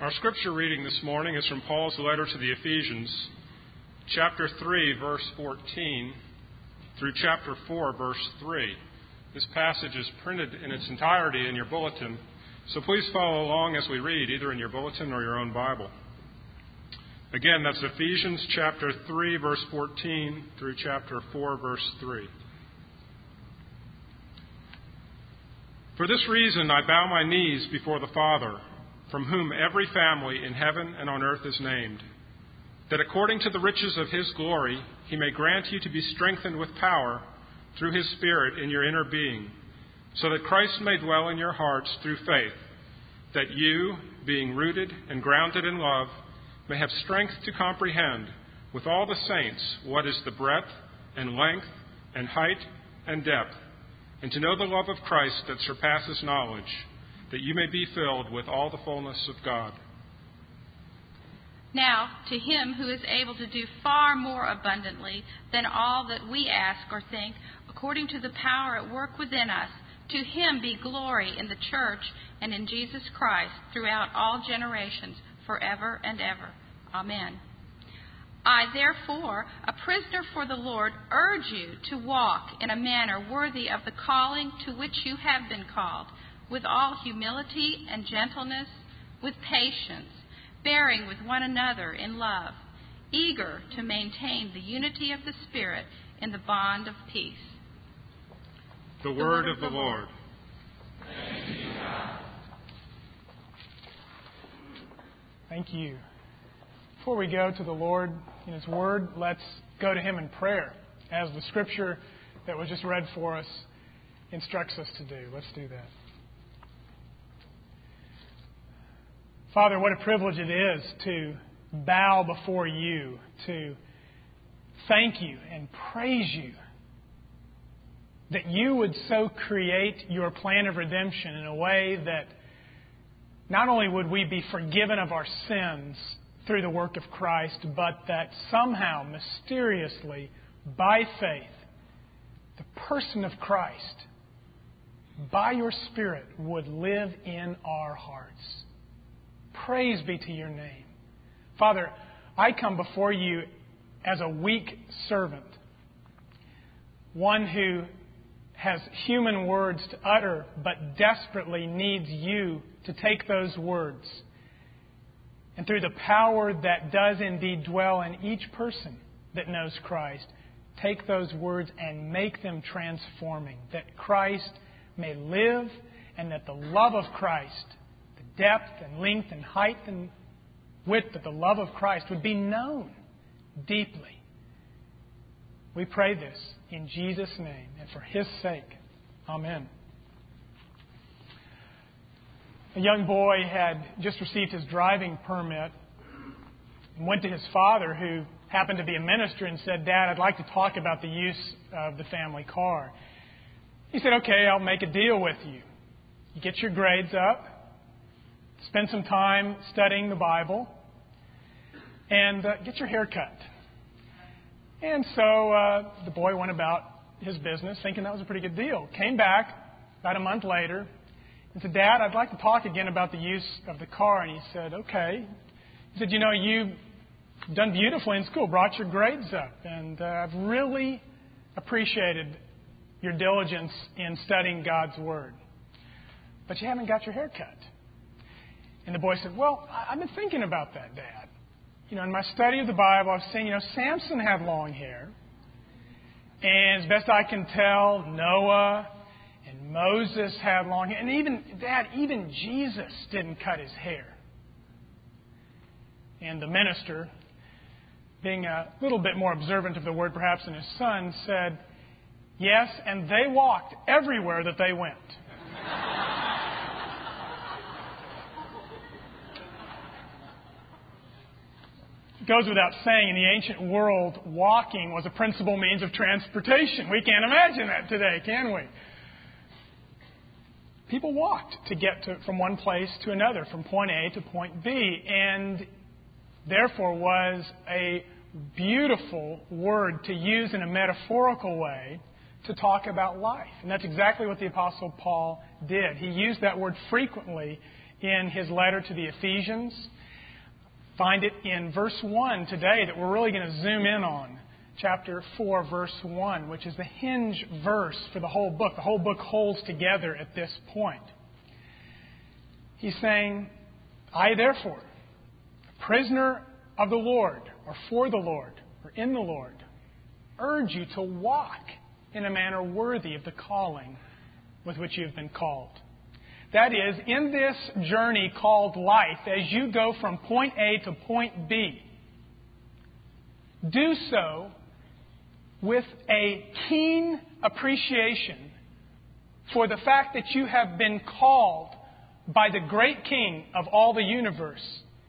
Our scripture reading this morning is from Paul's letter to the Ephesians, chapter 3, verse 14, through chapter 4, verse 3. This passage is printed in its entirety in your bulletin, so please follow along as we read, either in your bulletin or your own Bible. Again, that's Ephesians chapter 3, verse 14, through chapter 4, verse 3. For this reason I bow my knees before the Father, from whom every family in heaven and on earth is named, that according to the riches of His glory He may grant you to be strengthened with power through His Spirit in your inner being, so that Christ may dwell in your hearts through faith, that you, being rooted and grounded in love, may have strength to comprehend with all the saints what is the breadth and length and height and depth, and to know the love of Christ that surpasses knowledge, that you may be filled with all the fullness of God. Now, to Him who is able to do far more abundantly than all that we ask or think, according to the power at work within us, to Him be glory in the church and in Jesus Christ throughout all generations, forever and ever. Amen. I, therefore, a prisoner for the Lord, urge you to walk in a manner worthy of the calling to which you have been called, with all humility and gentleness, with patience, bearing with one another in love, eager to maintain the unity of the Spirit in the bond of peace. The word of the Lord. Thank you. Before we go to the Lord in His Word, let's go to Him in prayer, as the Scripture that was just read for us instructs us to do. Let's do that. Father, what a privilege it is to bow before You, to thank You and praise You, that You would so create Your plan of redemption in a way that not only would we be forgiven of our sins through the work of Christ, but that somehow, mysteriously, by faith, the person of Christ, by Your Spirit, would live in our hearts. Praise be to Your name. Father, I come before You as a weak servant, one who has human words to utter, but desperately needs You to take those words, and through the power that does indeed dwell in each person that knows Christ, take those words and make them transforming, that Christ may live and that the love of Christ, the depth and length and height and width of the love of Christ would be known deeply. We pray this in Jesus' name and for His sake. Amen. A young boy had just received his driving permit and went to his father, who happened to be a minister, and said, "Dad, I'd like to talk about the use of the family car." He said, "Okay, I'll make a deal with you. You get your grades up, spend some time studying the Bible, and get your hair cut." And so the boy went about his business thinking that was a pretty good deal. Came back about a month later and said, "Dad, I'd like to talk again about the use of the car." And he said, "Okay." He said, "You've done beautifully in school, brought your grades up, and I've really appreciated your diligence in studying God's Word. But you haven't got your hair cut." And the boy said, "Well, I've been thinking about that, Dad. In my study of the Bible, I've seen, Samson had long hair. And as best I can tell, Noah and Moses had long hair. And even Jesus didn't cut His hair." And the minister, being a little bit more observant of the Word perhaps than his son, said, "Yes, and they walked everywhere that they went." It goes without saying, in the ancient world, walking was a principal means of transportation. We can't imagine that today, can we? People walked to get from one place to another, from point A to point B, and therefore was a beautiful word to use in a metaphorical way to talk about life. And that's exactly what the Apostle Paul did. He used that word frequently in his letter to the Ephesians, Find it in verse 1 today that we're really going to zoom in on. Chapter 4, verse 1, which is the hinge verse for the whole book. The whole book holds together at this point. He's saying, I therefore, a prisoner of the Lord, or for the Lord, or in the Lord, urge you to walk in a manner worthy of the calling with which you have been called. That is, in this journey called life, as you go from point A to point B, do so with a keen appreciation for the fact that you have been called by the great King of all the universe.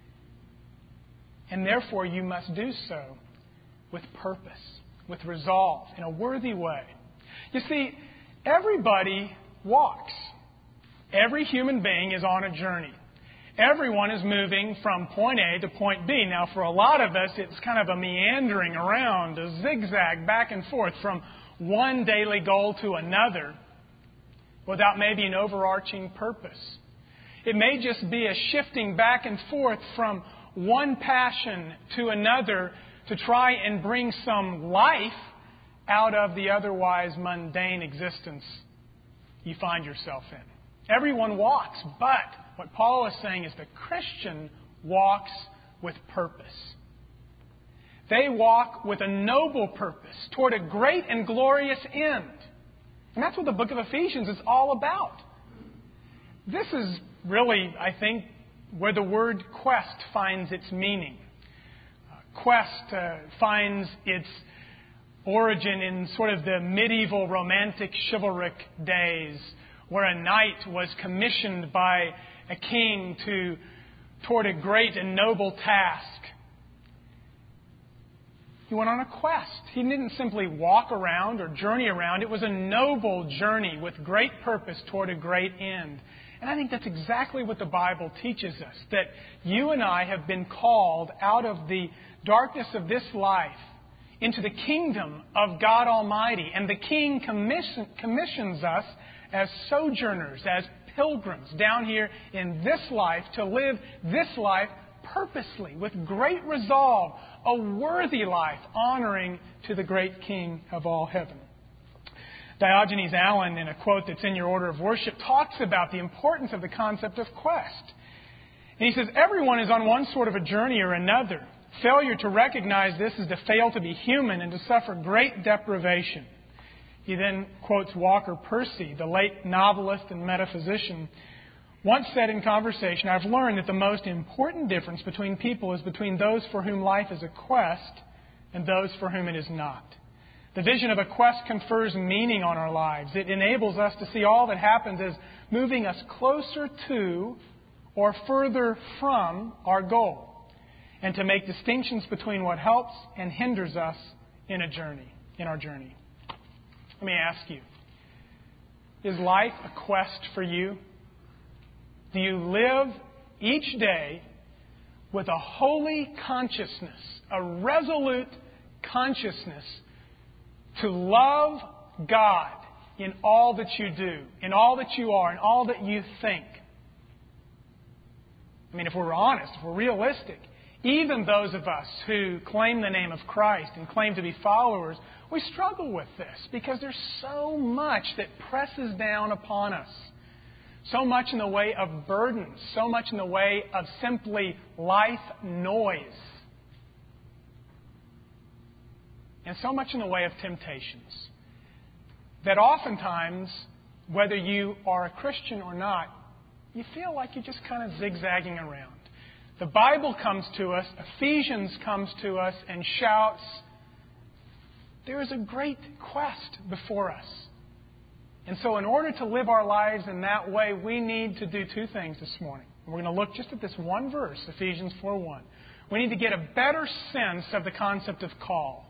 And therefore you must do so with purpose, with resolve, in a worthy way. You see, everybody walks. Every human being is on a journey. Everyone is moving from point A to point B. Now, for a lot of us, it's kind of a meandering around, a zigzag back and forth from one daily goal to another without maybe an overarching purpose. It may just be a shifting back and forth from one passion to another to try and bring some life out of the otherwise mundane existence you find yourself in. Everyone walks, but what Paul is saying is the Christian walks with purpose. They walk with a noble purpose toward a great and glorious end. And that's what the book of Ephesians is all about. This is really, I think, where the word quest finds its meaning. Quest finds its origin in sort of the medieval romantic chivalric days, where a knight was commissioned by a king toward a great and noble task. He went on a quest. He didn't simply walk around or journey around. It was a noble journey with great purpose toward a great end. And I think that's exactly what the Bible teaches us, that you and I have been called out of the darkness of this life into the kingdom of God Almighty. And the King commissions us as sojourners, as pilgrims down here in this life to live this life purposely, with great resolve, a worthy life, honoring to the great King of all heaven. Diogenes Allen, in a quote that's in your order of worship, talks about the importance of the concept of quest. And he says, everyone is on one sort of a journey or another. Failure to recognize this is to fail to be human and to suffer great deprivation. He then quotes Walker Percy, the late novelist and metaphysician, once said in conversation, I've learned that the most important difference between people is between those for whom life is a quest and those for whom it is not. The vision of a quest confers meaning on our lives. It enables us to see all that happens as moving us closer to or further from our goal, and to make distinctions between what helps and hinders us in our journey. Let me ask you, is life a quest for you? Do you live each day with a holy consciousness, a resolute consciousness to love God in all that you do, in all that you are, in all that you think? I mean, if we're honest, if we're realistic, even those of us who claim the name of Christ and claim to be followers, we struggle with this because there's so much that presses down upon us. So much in the way of burdens, so much in the way of simply life noise, and so much in the way of temptations that oftentimes, whether you are a Christian or not, you feel like you're just kind of zigzagging around. The Bible comes to us, Ephesians comes to us and shouts, there is a great quest before us. And so in order to live our lives in that way, we need to do two things this morning. We're going to look just at this one verse, Ephesians 4:1. We need to get a better sense of the concept of call.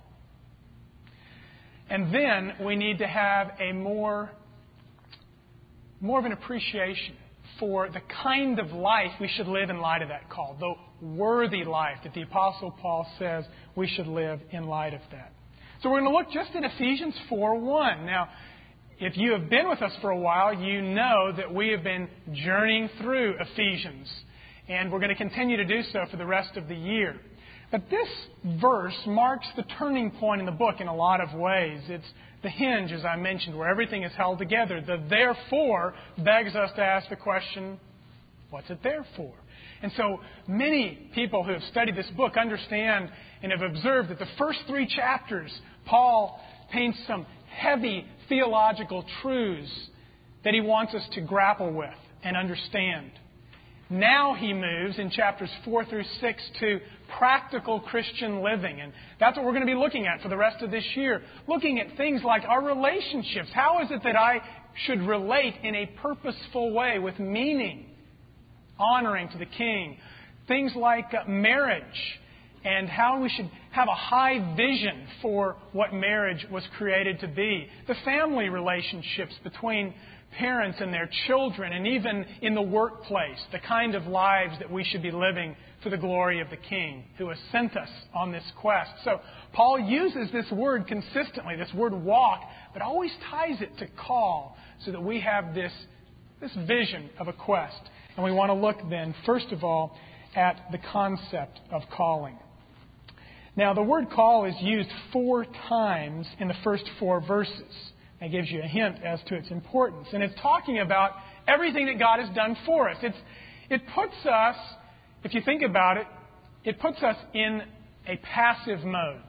And then we need to have a more of an appreciation for the kind of life we should live in light of that call, the worthy life that the Apostle Paul says we should live in light of that. So we're going to look just at Ephesians 4:1. Now, if you have been with us for a while, you know that we have been journeying through Ephesians. And we're going to continue to do so for the rest of the year. But this verse marks the turning point in the book in a lot of ways. It's the hinge, as I mentioned, where everything is held together. The therefore begs us to ask the question, what's it there for? And so many people who have studied this book understand and have observed that the first 3 chapters, Paul paints some heavy theological truths that he wants us to grapple with and understand. Now he moves in chapters 4 through 6 to practical Christian living. And that's what we're going to be looking at for the rest of this year. Looking at things like our relationships. How is it that I should relate in a purposeful way with meaning, honoring to the King? Things like marriage and how we should have a high vision for what marriage was created to be. The family relationships between parents and their children, and even in the workplace, the kind of lives that we should be living for the glory of the King who has sent us on this quest. So Paul uses this word consistently, this word walk, but always ties it to call, so that we have this vision of a quest. And we want to look then, first of all, at the concept of calling. Now, the word call is used 4 times in the first 4 verses. That gives you a hint as to its importance. And it's talking about everything that God has done for us. It puts us, if you think about it, it puts us in a passive mode.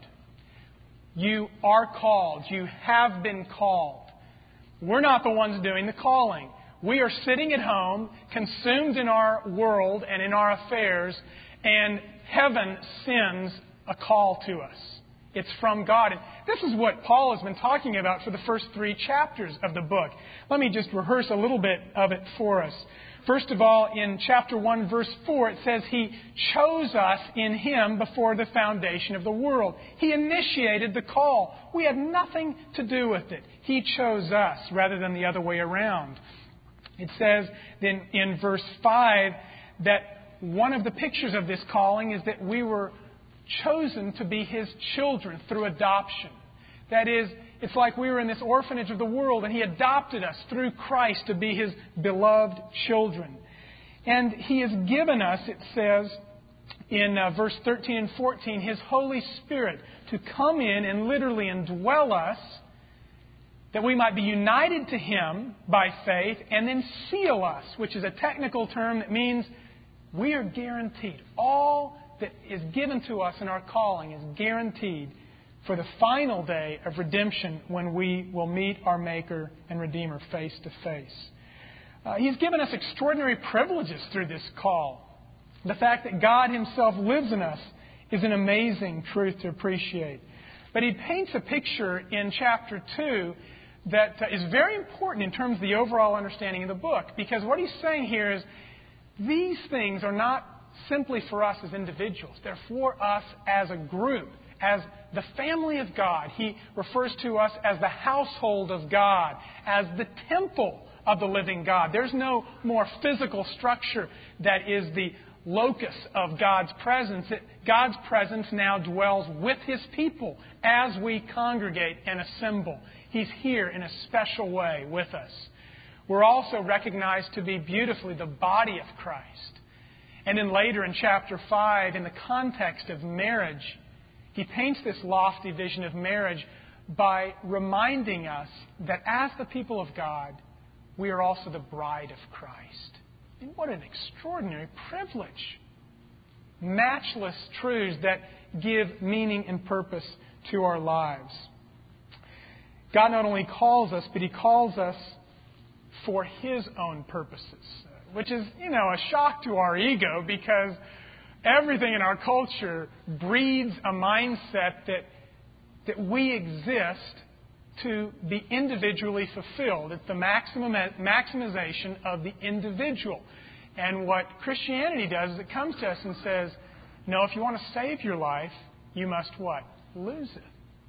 You are called. You have been called. We're not the ones doing the calling. We are sitting at home, consumed in our world and in our affairs, and heaven sends a call to us. It's from God. And this is what Paul has been talking about for the first 3 chapters of the book. Let me just rehearse a little bit of it for us. First of all, in chapter 1, verse 4, it says He chose us in Him before the foundation of the world. He initiated the call. We had nothing to do with it. He chose us rather than the other way around. It says then in verse 5 that one of the pictures of this calling is that we were chosen to be His children through adoption. That is, it's like we were in this orphanage of the world and He adopted us through Christ to be His beloved children. And He has given us, it says in verse 13 and 14, His Holy Spirit to come in and literally indwell us, that we might be united to Him by faith, and then seal us, which is a technical term that means we are guaranteed. All that is given to us in our calling is guaranteed for the final day of redemption, when we will meet our Maker and Redeemer face to face. He's given us extraordinary privileges through this call. The fact that God Himself lives in us is an amazing truth to appreciate. But he paints a picture in chapter 2 that is very important in terms of the overall understanding of the book. Because what he's saying here is these things are not simply for us as individuals. They're for us as a group, as the family of God. He refers to us as the household of God, as the temple of the living God. There's no more physical structure that is the locus of God's presence. God's presence now dwells with His people as we congregate and assemble. He's here in a special way with us. We're also recognized to be beautifully the body of Christ. And then later in chapter 5, in the context of marriage, he paints this lofty vision of marriage by reminding us that as the people of God, we are also the bride of Christ. And what an extraordinary privilege. Matchless truths that give meaning and purpose to our lives. God not only calls us, but He calls us for His own purposes, which is, a shock to our ego, because everything in our culture breeds a mindset that we exist to be individually fulfilled. It's the maximization of the individual. And what Christianity does is it comes to us and says, no, if you want to save your life, you must what? Lose it.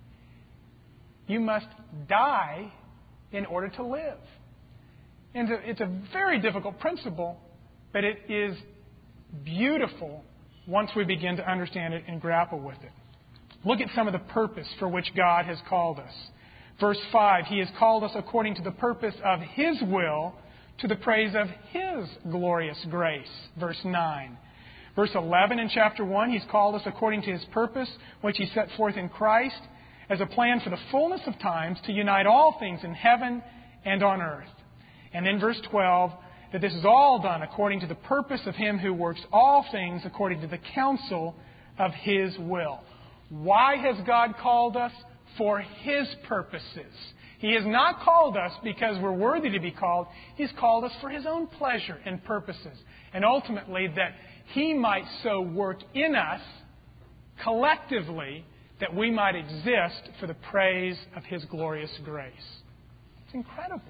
You must die in order to live. And it's a very difficult principle, but it is beautiful once we begin to understand it and grapple with it. Look at some of the purpose for which God has called us. Verse 5, He has called us according to the purpose of His will to the praise of His glorious grace. Verse 9. Verse 11 in chapter 1, He's called us according to His purpose, which He set forth in Christ, as a plan for the fullness of times to unite all things in heaven and on earth. And then verse 12, that this is all done according to the purpose of Him who works all things according to the counsel of His will. Why has God called us? For His purposes. He has not called us because we're worthy to be called. He's called us for His own pleasure and purposes. And ultimately that He might so work in us collectively that we might exist for the praise of His glorious grace. It's incredible.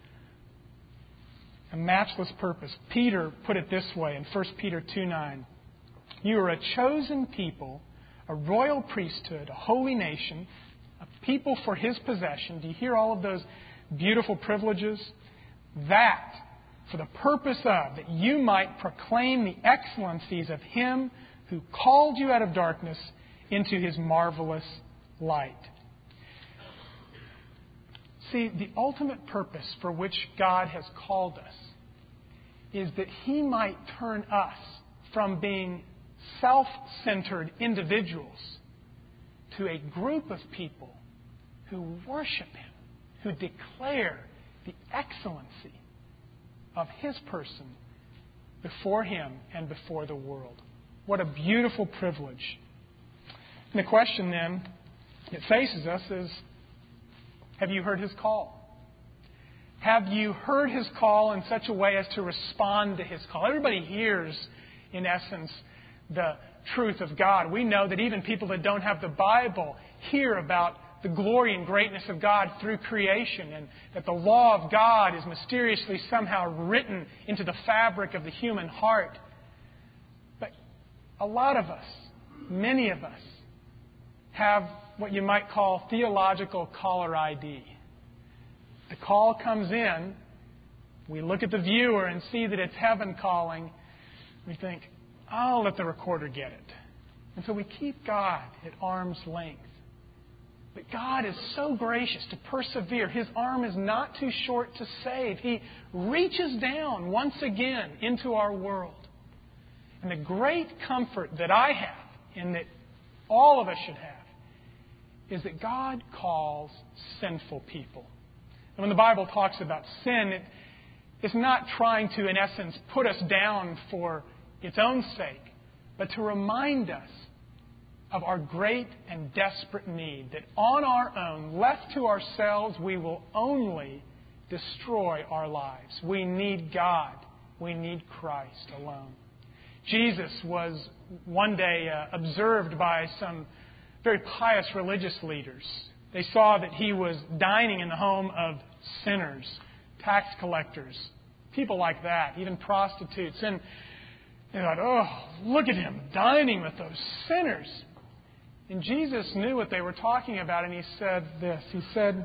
A matchless purpose. Peter put it this way in 1 Peter 2:9. You are a chosen people, a royal priesthood, a holy nation, a people for His possession. Do you hear all of those beautiful privileges? That, for the purpose of, that you might proclaim the excellencies of Him who called you out of darkness into His marvelous light. See, the ultimate purpose for which God has called us is that He might turn us from being self-centered individuals to a group of people who worship Him, who declare the excellency of His person before Him and before the world. What a beautiful privilege. And the question then that faces us is, have you heard His call? Have you heard His call in such a way as to respond to His call? Everybody hears, in essence, the truth of God. We know that even people that don't have the Bible hear about the glory and greatness of God through creation, and that the law of God is mysteriously somehow written into the fabric of the human heart. But a lot of us, many of us, have what you might call theological caller ID. The call comes in, we look at the viewer and see that it's heaven calling. We think, I'll let the recorder get it. And so we keep God at arm's length. But God is so gracious to persevere. His arm is not too short to save. He reaches down once again into our world. And the great comfort that I have, and that all of us should have, is that God calls sinful people. And when the Bible talks about sin, it's not trying to, in essence, put us down for its own sake, but to remind us of our great and desperate need, that on our own, left to ourselves, we will only destroy our lives. We need God. We need Christ alone. Jesus was one day observed by some very pious religious leaders. They saw that He was dining in the home of sinners, tax collectors, people like that, even prostitutes. And they thought, oh, look at Him dining with those sinners. And Jesus knew what they were talking about, and He said this. He said,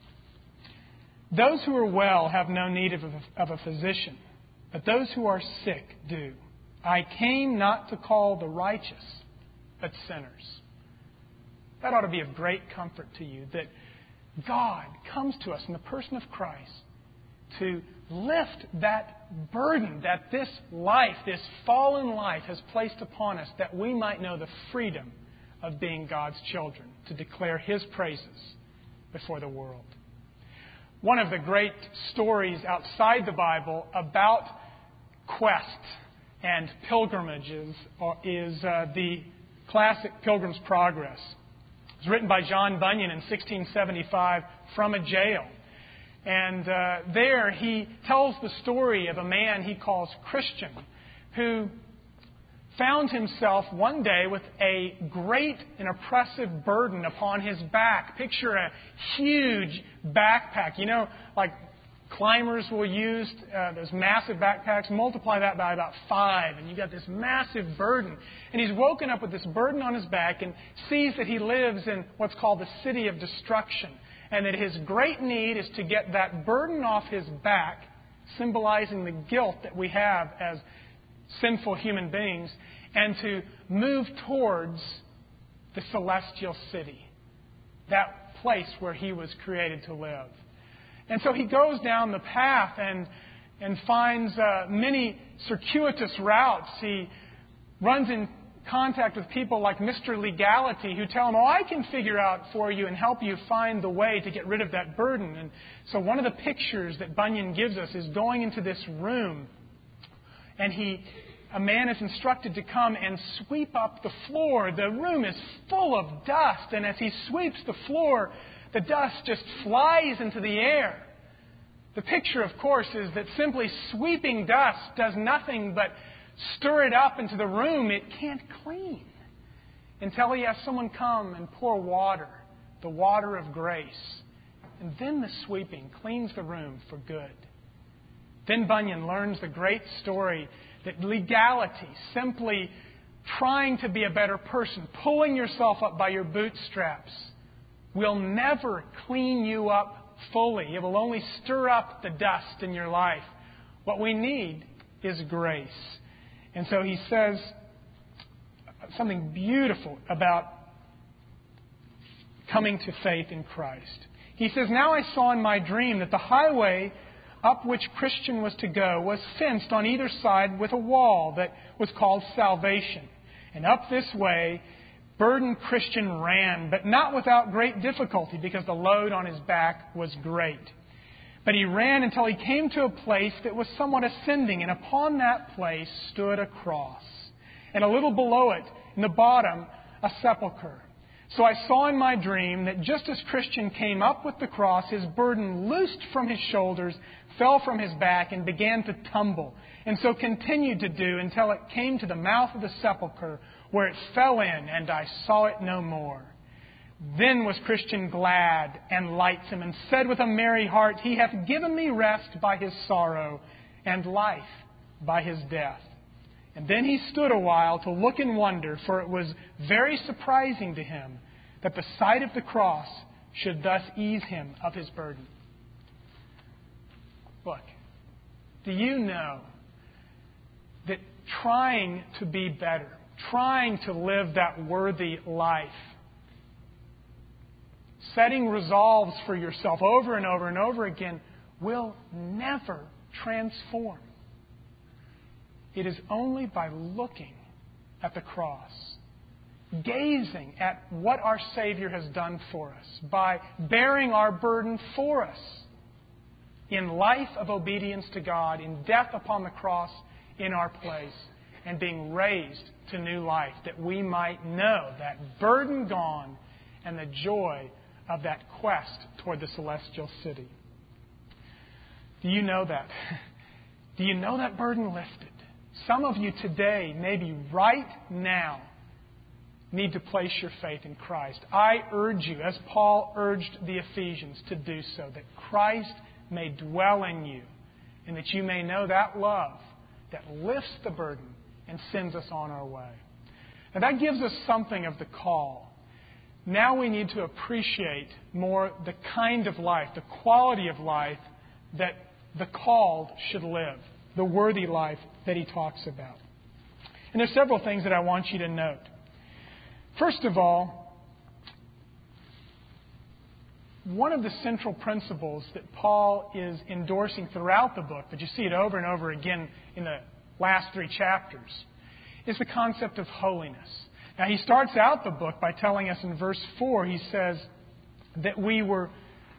those who are well have no need of a physician, but those who are sick do. I came not to call the righteous, but sinners. That ought to be of great comfort to you, that God comes to us in the person of Christ to lift that burden that this life, this fallen life, has placed upon us, that we might know the freedom of being God's children, to declare His praises before the world. One of the great stories outside the Bible about quest and pilgrimages is the classic Pilgrim's Progress. It was written by John Bunyan in 1675 from a jail. And there he tells the story of a man he calls Christian, who found himself one day with a great and oppressive burden upon his back. Picture a huge backpack. You know, like climbers will use those massive backpacks. Multiply that by about 5, and you got this massive burden. And he's woken up with this burden on his back and sees that he lives in what's called the city of destruction, and that his great need is to get that burden off his back, symbolizing the guilt that we have as sinful human beings, and to move towards the celestial city, that place where he was created to live. And so he goes down the path, and and finds many circuitous routes. He runs in contact with people like Mr. Legality who tell him, I can figure out for you and help you find the way to get rid of that burden. And so one of the pictures that Bunyan gives us is going into this room, and a man is instructed to come and sweep up the floor. The room is full of dust, and as he sweeps the floor, the dust just flies into the air. The picture, of course, is that simply sweeping dust does nothing but stir it up into the room. It can't clean until he has someone come and pour water, the water of grace. And then the sweeping cleans the room for good. Then Bunyan learns the great story that legality, simply trying to be a better person, pulling yourself up by your bootstraps, will never clean you up fully. It will only stir up the dust in your life. What we need is grace. And so he says something beautiful about coming to faith in Christ. He says, Now I saw in my dream that the highway up which Christian was to go was fenced on either side with a wall that was called salvation. And up this way, burdened Christian ran, but not without great difficulty, because the load on his back was great. But he ran until he came to a place that was somewhat ascending, and upon that place stood a cross, and a little below it, in the bottom, a sepulchre. So I saw in my dream that just as Christian came up with the cross, his burden loosed from his shoulders, fell from his back, and began to tumble, and so continued to do until it came to the mouth of the sepulchre, where it fell in, and I saw it no more. Then was Christian glad and lightsome, and said with a merry heart, He hath given me rest by His sorrow, and life by His death. And then he stood a while to look in wonder, for it was very surprising to him that the sight of the cross should thus ease him of his burden. Look, do you know that trying to be better, trying to live that worthy life, setting resolves for yourself over and over and over again will never transform? It is only by looking at the cross, gazing at what our Savior has done for us, by bearing our burden for us in life of obedience to God, in death upon the cross in our place, and being raised to new life, that we might know that burden gone and the joy of that quest toward the celestial city. Do you know that? Do you know that burden lifted? Some of you today, maybe right now, need to place your faith in Christ. I urge you, as Paul urged the Ephesians, to do so, that Christ may dwell in you, and that you may know that love that lifts the burden and sends us on our way. Now that gives us something of the call. Now we need to appreciate more the kind of life, the quality of life that the called should live, the worthy life that he talks about. And there's several things that I want you to note. First of all, one of the central principles that Paul is endorsing throughout the book, but you see it over and over again in the last 3 chapters, is the concept of holiness. Now, he starts out the book by telling us in verse 4, he says that we were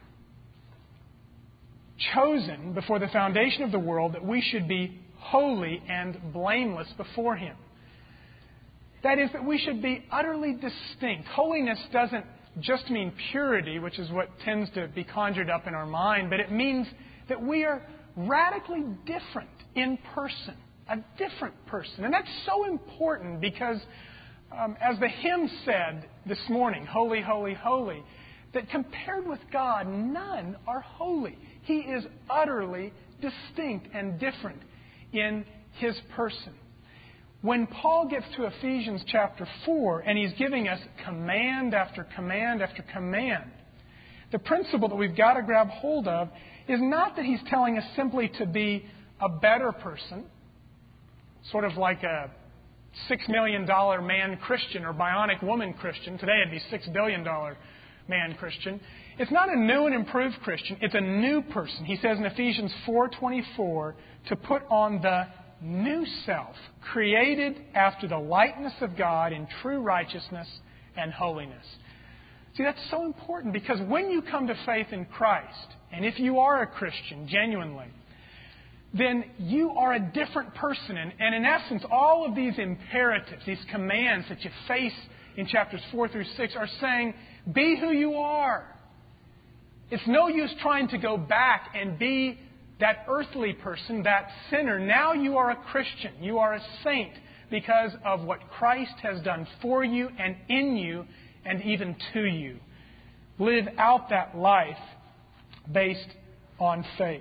chosen before the foundation of the world, that we should be holy and blameless before Him. That is, that we should be utterly distinct. Holiness doesn't just mean purity, which is what tends to be conjured up in our mind, but it means that we are radically different in person, a different person. And that's so important because, as the hymn said this morning, holy, holy, holy, that compared with God, none are holy. He is utterly distinct and different in His person. When Paul gets to Ephesians chapter 4 and he's giving us command after command after command, the principle that we've got to grab hold of is not that he's telling us simply to be a better person, sort of like a $6 million man Christian or bionic woman Christian. Today it'd be $6 billion man Christian. It's not a new and improved Christian. It's a new person. He says in Ephesians 4:24 to put on the new self, created after the likeness of God in true righteousness and holiness. See, that's so important because when you come to faith in Christ, and if you are a Christian genuinely, then you are a different person. And in essence, all of these imperatives, these commands that you face in chapters 4 through 6 are saying, be who you are. It's no use trying to go back and be that earthly person, that sinner. Now you are a Christian. You are a saint because of what Christ has done for you and in you and even to you. Live out that life based on faith.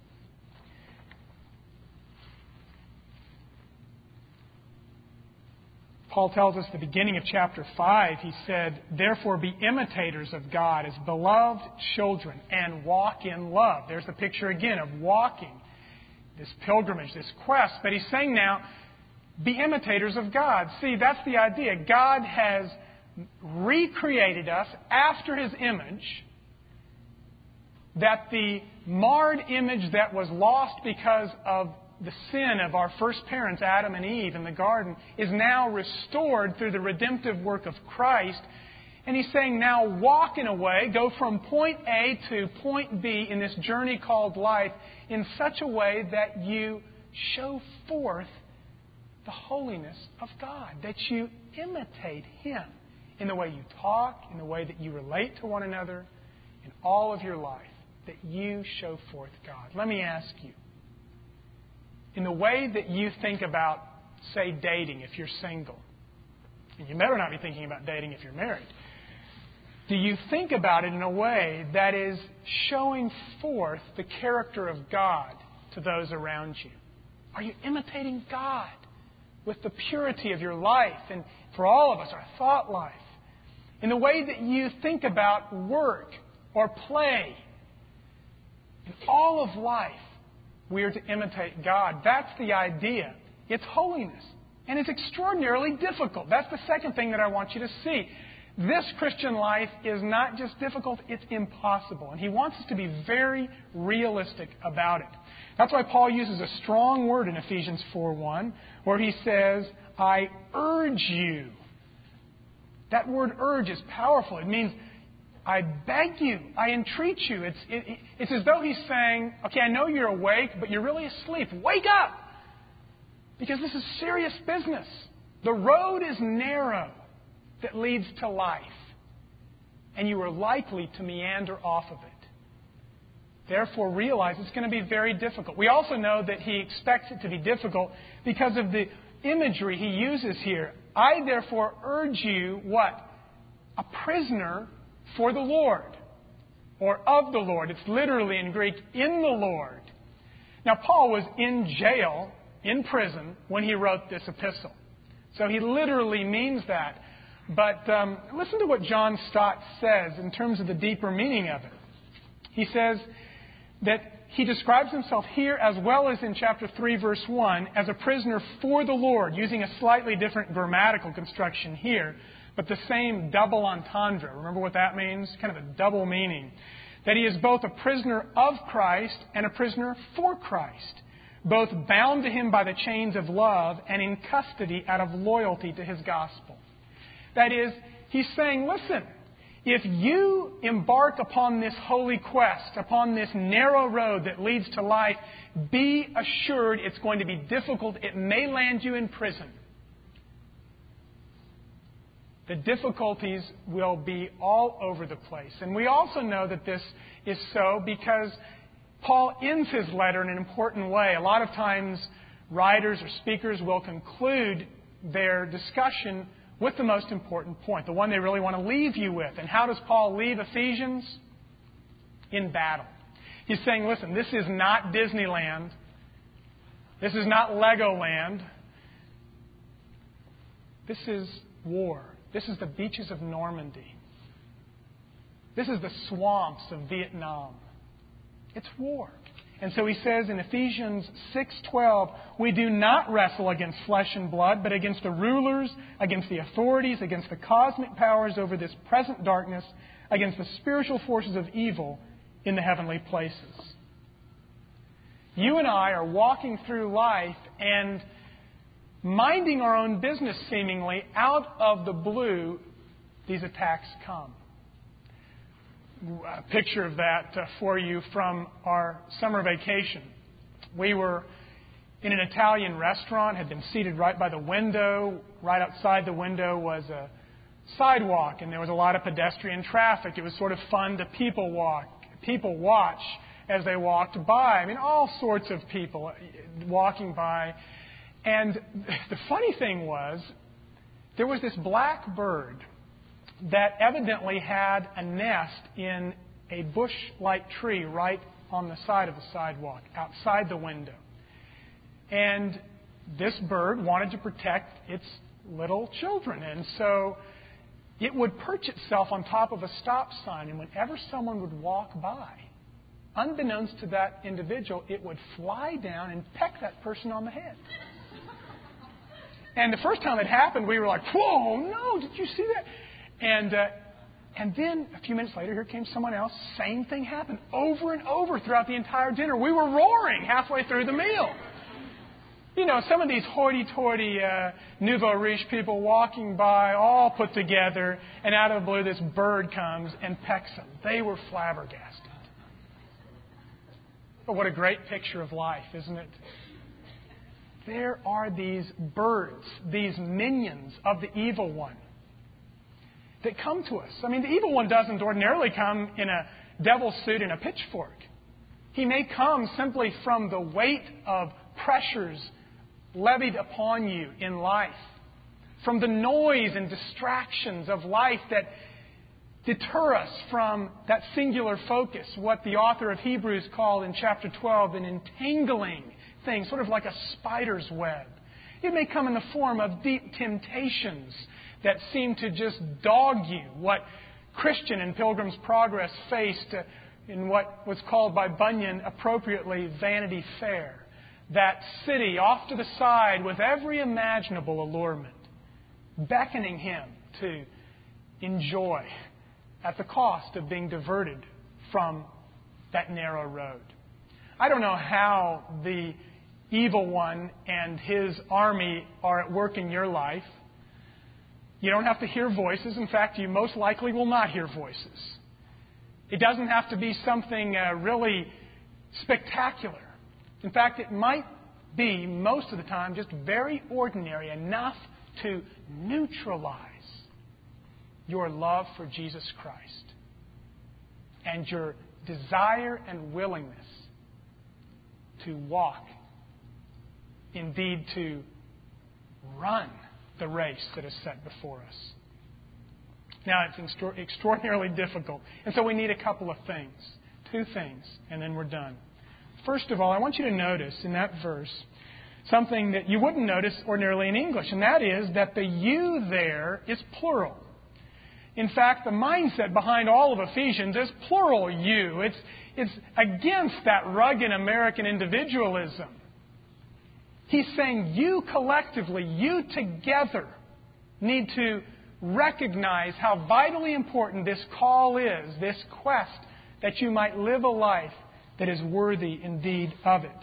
Paul tells us at the beginning of chapter 5, he said, therefore be imitators of God as beloved children and walk in love. There's the picture again of walking, this pilgrimage, this quest. But he's saying now, be imitators of God. See, that's the idea. God has recreated us after His image, that the marred image that was lost because of the sin of our first parents, Adam and Eve, in the garden, is now restored through the redemptive work of Christ. And He's saying, now walk in a way, go from point A to point B in this journey called life in such a way that you show forth the holiness of God, that you imitate Him in the way you talk, in the way that you relate to one another, in all of your life, that you show forth God. Let me ask you, in the way that you think about, say, dating if you're single, and you better not be thinking about dating if you're married, do you think about it in a way that is showing forth the character of God to those around you? Are you imitating God with the purity of your life, and for all of us, our thought life? In the way that you think about work or play, in all of life, we are to imitate God. That's the idea. It's holiness. And it's extraordinarily difficult. That's the second thing that I want you to see. This Christian life is not just difficult, it's impossible. And he wants us to be very realistic about it. That's why Paul uses a strong word in Ephesians 4:1, where he says, I urge you. That word urge is powerful. It means I beg you, I entreat you. It's as though he's saying, okay, I know you're awake, but you're really asleep. Wake up! Because this is serious business. The road is narrow that leads to life, and you are likely to meander off of it. Therefore, realize it's going to be very difficult. We also know that he expects it to be difficult because of the imagery he uses here. I, therefore, urge you, what? A prisoner for the Lord, or of the Lord. It's literally in Greek, in the Lord. Now, Paul was in jail, in prison, when he wrote this epistle. So he literally means that. But listen to what John Stott says in terms of the deeper meaning of it. He says that he describes himself here, as well as in chapter 3, verse 1, as a prisoner for the Lord, using a slightly different grammatical construction here, but the same double entendre. Remember what that means? Kind of a double meaning. That he is both a prisoner of Christ and a prisoner for Christ, both bound to Him by the chains of love and in custody out of loyalty to His gospel. That is, he's saying, listen, if you embark upon this holy quest, upon this narrow road that leads to life, be assured it's going to be difficult. It may land you in prison. The difficulties will be all over the place. And we also know that this is so because Paul ends his letter in an important way. A lot of times, writers or speakers will conclude their discussion with the most important point, the one they really want to leave you with. And how does Paul leave Ephesians? In battle. He's saying, listen, this is not Disneyland. This is not Legoland. This is war. This is the beaches of Normandy. This is the swamps of Vietnam. It's war. And so he says in Ephesians 6:12, we do not wrestle against flesh and blood, but against the rulers, against the authorities, against the cosmic powers over this present darkness, against the spiritual forces of evil in the heavenly places. You and I are walking through life and minding our own business seemingly. Out of the blue, these attacks come. A picture of that for you from our summer vacation. We were in an Italian restaurant, had been seated right by the window. Right outside the window was a sidewalk, and there was a lot of pedestrian traffic. It was sort of fun to people watch as they walked by. I mean, all sorts of people walking by. And the funny thing was, there was this black bird that evidently had a nest in a bush-like tree right on the side of the sidewalk, outside the window. And this bird wanted to protect its little children. And so it would perch itself on top of a stop sign, and whenever someone would walk by, unbeknownst to that individual, it would fly down and peck that person on the head. And the first time it happened, we were like, whoa, no, did you see that? And then a few minutes later, here came someone else. Same thing happened over and over throughout the entire dinner. We were roaring halfway through the meal. You know, some of these hoity-toity nouveau riche people walking by, all put together, and out of the blue, this bird comes and pecks them. They were flabbergasted. But what a great picture of life, isn't it? There are these birds, these minions of the evil one, that come to us. I mean, the evil one doesn't ordinarily come in a devil's suit and a pitchfork. He may come simply from the weight of pressures levied upon you in life, from the noise and distractions of life that deter us from that singular focus, what the author of Hebrews called in chapter 12 an entangling thing, sort of like a spider's web. It may come in the form of deep temptations that seem to just dog you, what Christian in Pilgrim's Progress faced in what was called by Bunyan appropriately Vanity Fair. That city off to the side with every imaginable allurement, beckoning him to enjoy at the cost of being diverted from that narrow road. I don't know how the evil one and his army are at work in your life. You don't have to hear voices. In fact, you most likely will not hear voices. It doesn't have to be something really spectacular. In fact, it might be, most of the time, just very ordinary, enough to neutralize your love for Jesus Christ and your desire and willingness to walk, indeed to run the race that is set before us. Now, it's extraordinarily difficult. And so we need a couple of things. Two things, and then we're done. First of all, I want you to notice in that verse something that you wouldn't notice ordinarily in English, and that is that the you there is plural. In fact, the mindset behind all of Ephesians is plural you. It's against that rugged American individualism. He's saying you collectively, you together, need to recognize how vitally important this call is, this quest that you might live a life that is worthy indeed of it.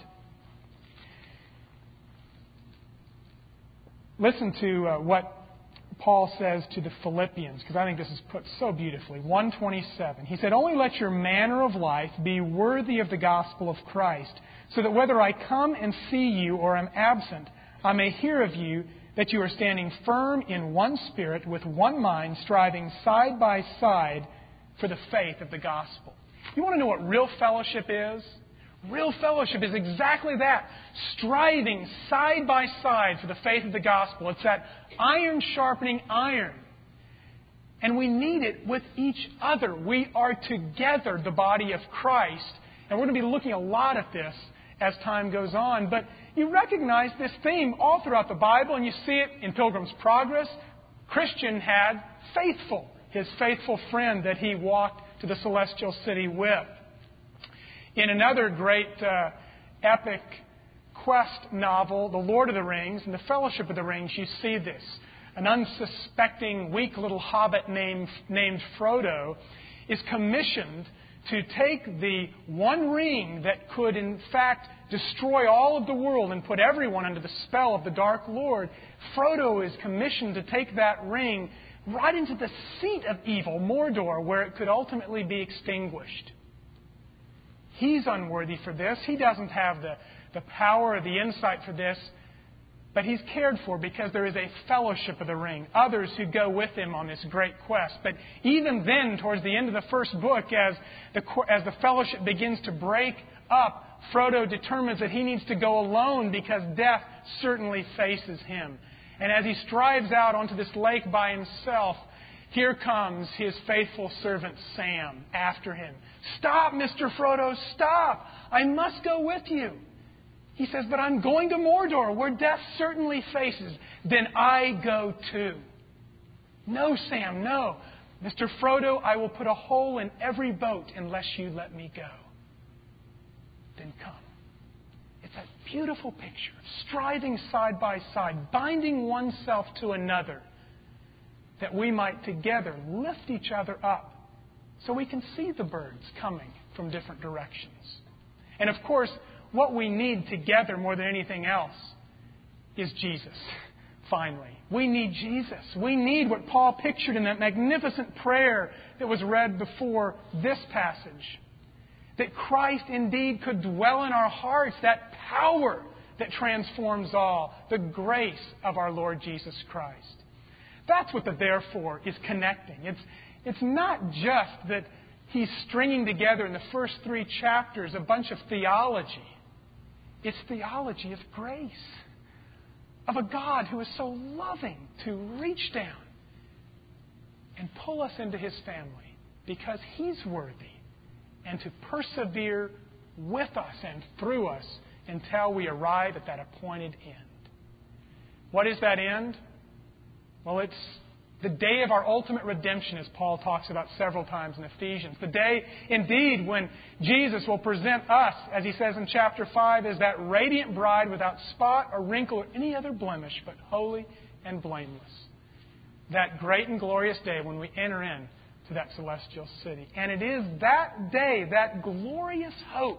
Listen to what Paul says to the Philippians, because I think this is put so beautifully. 1:27. He said, "Only let your manner of life be worthy of the gospel of Christ, so that whether I come and see you or am absent, I may hear of you that you are standing firm in one spirit, with one mind, striving side by side for the faith of the gospel." You want to know what real fellowship is? Real fellowship is exactly that. Striving side by side for the faith of the gospel. It's that iron sharpening iron. And we need it with each other. We are together the body of Christ. And we're going to be looking a lot at this as time goes on. But you recognize this theme all throughout the Bible, and you see it in Pilgrim's Progress. Christian had faithful, his faithful friend that he walked to the celestial city with. In another great epic quest novel, The Lord of the Rings, and The Fellowship of the Rings, you see this. An unsuspecting, weak little hobbit named Frodo is commissioned to take the one ring that could, in fact, destroy all of the world and put everyone under the spell of the Dark Lord. Frodo is commissioned to take that ring right into the seat of evil, Mordor, where it could ultimately be extinguished. He's unworthy for this. He doesn't have the power or the insight for this. But he's cared for because there is a fellowship of the ring, others who go with him on this great quest. But even then, towards the end of the first book, as the fellowship begins to break up, Frodo determines that he needs to go alone because death certainly faces him. And as he strives out onto this lake by himself, here comes his faithful servant Sam after him. "Stop, Mr. Frodo, stop! I must go with you." He says, "But I'm going to Mordor, where death certainly faces." "Then I go too." "No, Sam, no. Mr. Frodo, I will put a hole in every boat unless you let me go." "Then come." It's that beautiful picture of striving side by side, binding oneself to another, that we might together lift each other up so we can see the birds coming from different directions. And of course, what we need together more than anything else is Jesus, finally. We need Jesus. We need what Paul pictured in that magnificent prayer that was read before this passage. That Christ indeed could dwell in our hearts, that power that transforms all, the grace of our Lord Jesus Christ. That's what the therefore is connecting. It's not just that he's stringing together in the first 3 chapters a bunch of theology. It's theology of grace, of a God who is so loving to reach down and pull us into His family because He's worthy, and to persevere with us and through us until we arrive at that appointed end. What is that end? Well, it's the day of our ultimate redemption, as Paul talks about several times in Ephesians. The day, indeed, when Jesus will present us, as he says in chapter 5, as that radiant bride without spot or wrinkle or any other blemish, but holy and blameless. That great and glorious day when we enter in to that celestial city. And it is that day, that glorious hope,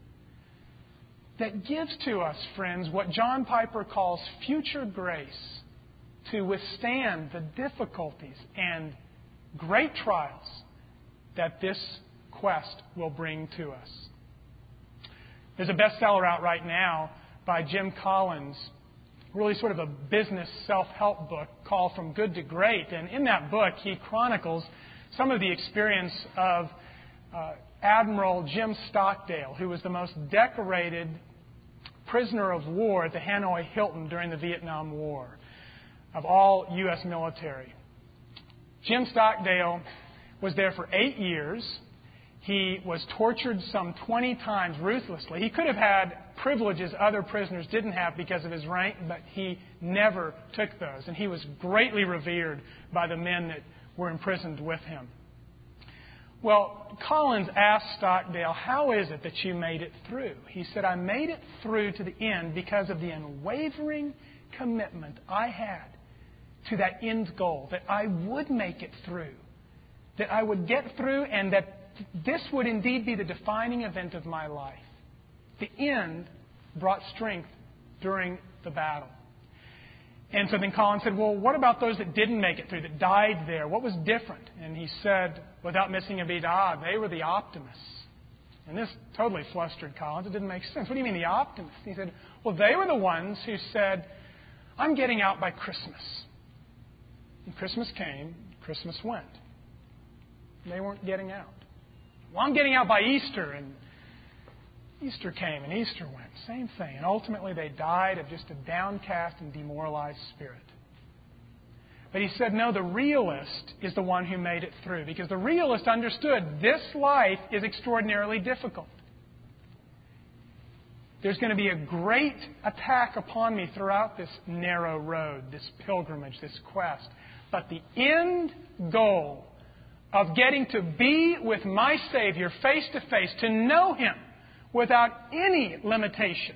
that gives to us, friends, what John Piper calls future grace to withstand the difficulties and great trials that this quest will bring to us. There's a bestseller out right now by Jim Collins, really sort of a business self-help book called From Good to Great. And in that book, he chronicles some of the experience of Admiral Jim Stockdale, who was the most decorated prisoner of war at the Hanoi Hilton during the Vietnam War, of all U.S. military. Jim Stockdale was there for 8 years. He was tortured some 20 times ruthlessly. He could have had privileges other prisoners didn't have because of his rank, but he never took those. And he was greatly revered by the men that were imprisoned with him. Well, Collins asked Stockdale, "How is it that you made it through?" He said, "I made it through to the end because of the unwavering commitment I had to that end goal, that I would make it through, that I would get through, and that this would indeed be the defining event of my life." The end brought strength during the battle. And so then Collins said, "Well, what about those that didn't make it through, that died there? What was different?" And he said, without missing a beat, they were the optimists. And this totally flustered Collins. It didn't make sense. "What do you mean, the optimists?" He said, "Well, they were the ones who said, 'I'm getting out by Christmas.' And Christmas came, Christmas went. They weren't getting out. 'Well, I'm getting out by Easter,' and Easter came and Easter went. Same thing. And ultimately they died of just a downcast and demoralized spirit. But he said, no, the realist is the one who made it through, because the realist understood this life is extraordinarily difficult. There's going to be a great attack upon me throughout this narrow road, this pilgrimage, this quest. But the end goal of getting to be with my Savior face to face, to know Him without any limitation.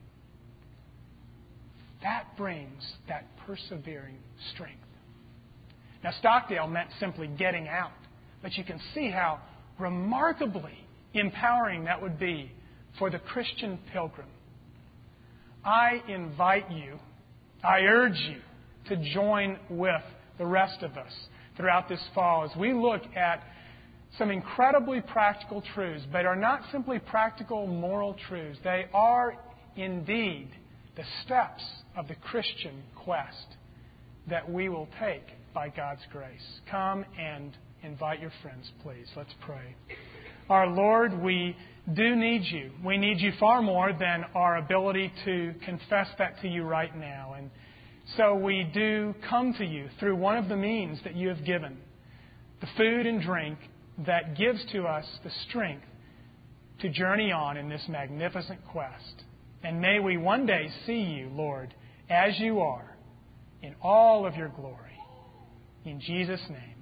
That brings that persevering strength. Now, Stockdale meant simply getting out, but you can see how remarkably empowering that would be for the Christian pilgrim. I invite you, I urge you to join with the rest of us throughout this fall as we look at some incredibly practical truths, but are not simply practical moral truths. They are indeed the steps of the Christian quest that we will take by God's grace. Come and invite your friends, please. Let's pray. Our Lord, we do need you. We need you far more than our ability to confess that to you right now. And so we do come to you through one of the means that you have given, the food and drink that gives to us the strength to journey on in this magnificent quest. And may we one day see you, Lord, as you are, in all of your glory. In Jesus' name.